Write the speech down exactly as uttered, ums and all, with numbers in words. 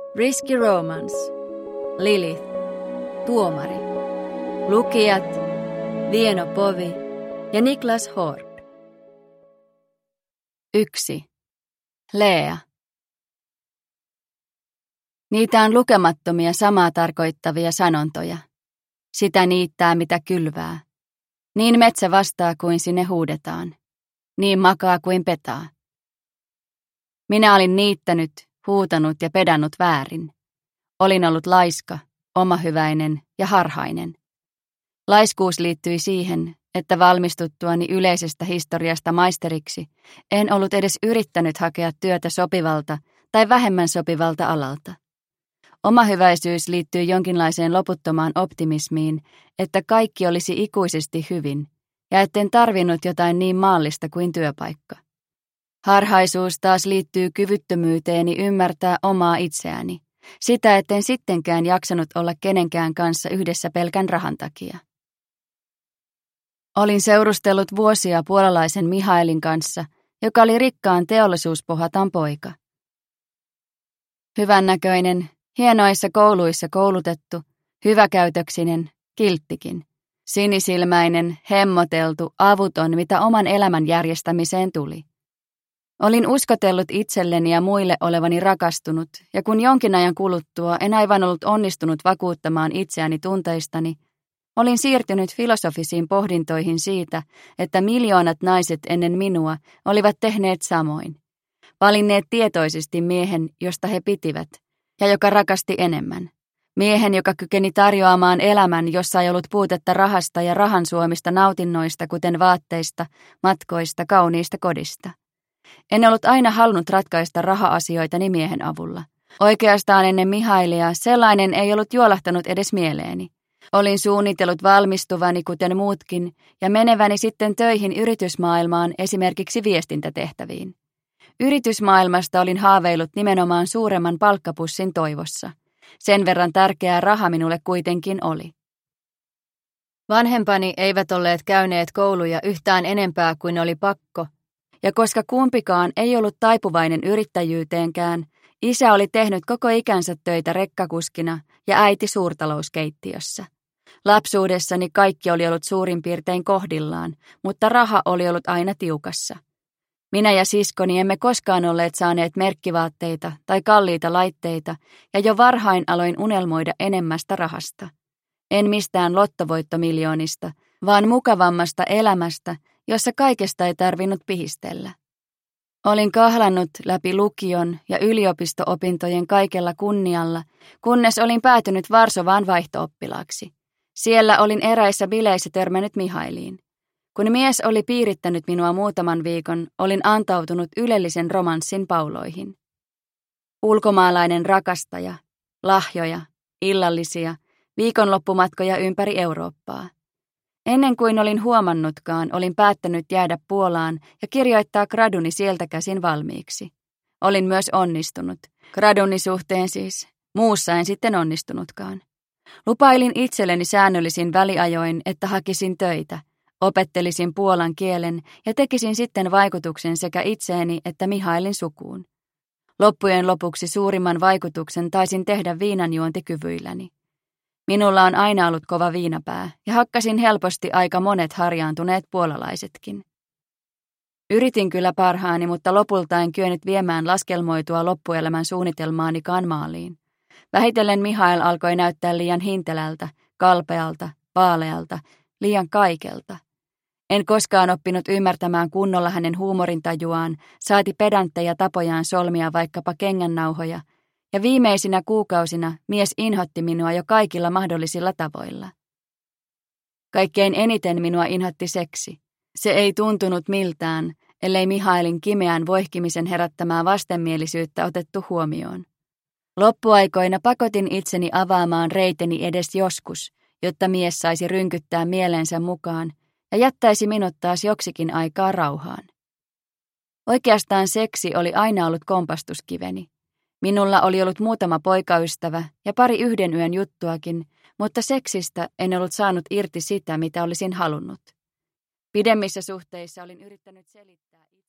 Risky Romance. Lilith. Tuomari. Lukijat Vieno Povi ja Niklas Horp. Yksi. Lea. Niitä on lukemattomia samaa tarkoittavia sanontoja. Sitä niittää mitä kylvää. Niin metsä vastaa kuin sinne huudetaan. Niin makaa kuin petaa. Minä olin niittänyt, huutanut ja pedannut väärin. Olin ollut laiska, omahyväinen ja harhainen. Laiskuus liittyi siihen, että valmistuttuani yleisestä historiasta maisteriksi en ollut edes yrittänyt hakea työtä sopivalta tai vähemmän sopivalta alalta. Omahyväisyys liittyy jonkinlaiseen loputtomaan optimismiin, että kaikki olisi ikuisesti hyvin ja etten tarvinnut jotain niin maallista kuin työpaikka. Harhaisuus taas liittyy kyvyttömyyteeni ymmärtää omaa itseäni, sitä etten sittenkään jaksanut olla kenenkään kanssa yhdessä pelkän rahan takia. Olin seurustellut vuosia puolalaisen Mihailin kanssa, joka oli rikkaan teollisuuspohatan poika. Hyvännäköinen, hienoissa kouluissa koulutettu, hyväkäytöksinen, kilttikin. Sinisilmäinen, hemmoteltu, avuton, mitä oman elämän järjestämiseen tuli. Olin uskotellut itselleni ja muille olevani rakastunut, ja kun jonkin ajan kuluttua en aivan ollut onnistunut vakuuttamaan itseäni tunteistani, olin siirtynyt filosofisiin pohdintoihin siitä, että miljoonat naiset ennen minua olivat tehneet samoin. Valinneet tietoisesti miehen, josta he pitivät, ja joka rakasti enemmän. Miehen, joka kykeni tarjoamaan elämän, jossa ei ollut puutetta rahasta ja rahan suomista nautinnoista, kuten vaatteista, matkoista, kauniista kodista. En ollut aina halunnut ratkaista raha-asioitani miehen avulla. Oikeastaan ennen Mihailia sellainen ei ollut juolahtanut edes mieleeni. Olin suunnitellut valmistuvani kuten muutkin ja meneväni sitten töihin yritysmaailmaan esimerkiksi viestintätehtäviin. Yritysmaailmasta olin haaveillut nimenomaan suuremman palkkapussin toivossa. Sen verran tärkeää raha minulle kuitenkin oli. Vanhempani eivät olleet käyneet kouluja yhtään enempää kuin oli pakko, ja koska kumpikaan ei ollut taipuvainen yrittäjyyteenkään, isä oli tehnyt koko ikänsä töitä rekkakuskina ja äiti suurtalouskeittiössä. Lapsuudessani kaikki oli ollut suurin piirtein kohdillaan, mutta raha oli ollut aina tiukassa. Minä ja siskoni emme koskaan olleet saaneet merkkivaatteita tai kalliita laitteita, ja jo varhain aloin unelmoida enemmästä rahasta. En mistään lottovoittomiljoonista, vaan mukavammasta elämästä, jossa kaikesta ei tarvinnut pihistellä. Olin kahlannut läpi lukion ja yliopisto-opintojen kaikella kunnialla, kunnes olin päätynyt Varsovaan vaihto-oppilaaksi. Siellä olin eräissä bileissä törmännyt Mihailiin. Kun mies oli piirittänyt minua muutaman viikon, olin antautunut ylellisen romanssin pauloihin. Ulkomaalainen rakastaja, lahjoja, illallisia, viikonloppumatkoja ympäri Eurooppaa. Ennen kuin olin huomannutkaan, olin päättänyt jäädä Puolaan ja kirjoittaa graduni sieltä käsin valmiiksi. Olin myös onnistunut. Graduni suhteen siis. Muussa en sitten onnistunutkaan. Lupailin itselleni säännöllisin väliajoin, että hakisin töitä, opettelisin puolan kielen ja tekisin sitten vaikutuksen sekä itseeni että Mihailin sukuun. Loppujen lopuksi suurimman vaikutuksen taisin tehdä viinanjuontikyvyilläni. Minulla on aina ollut kova viinapää ja hakkasin helposti aika monet harjaantuneet puolalaisetkin. Yritin kyllä parhaani, mutta lopulta en kyennyt viemään laskelmoitua loppuelämän suunnitelmaanikaan maaliin. Vähitellen Mihail alkoi näyttää liian hintelältä, kalpealta, vaalealta, liian kaikelta. En koskaan oppinut ymmärtämään kunnolla hänen huumorintajuaan, saati pedantteja tapojaan solmia vaikkapa kengännauhoja, ja viimeisinä kuukausina mies inhotti minua jo kaikilla mahdollisilla tavoilla. Kaikkein eniten minua inhotti seksi. Se ei tuntunut miltään, ellei Mihailin kimeän voihkimisen herättämää vastenmielisyyttä otettu huomioon. Loppuaikoina pakotin itseni avaamaan reiteni edes joskus, jotta mies saisi rynkyttää mielensä mukaan ja jättäisi minut taas joksikin aikaa rauhaan. Oikeastaan seksi oli aina ollut kompastuskiveni. Minulla oli ollut muutama poikaystävä ja pari yhden yön juttuakin, mutta seksistä en ollut saanut irti sitä, mitä olisin halunnut. Pidemmissä suhteissa olin yrittänyt selittää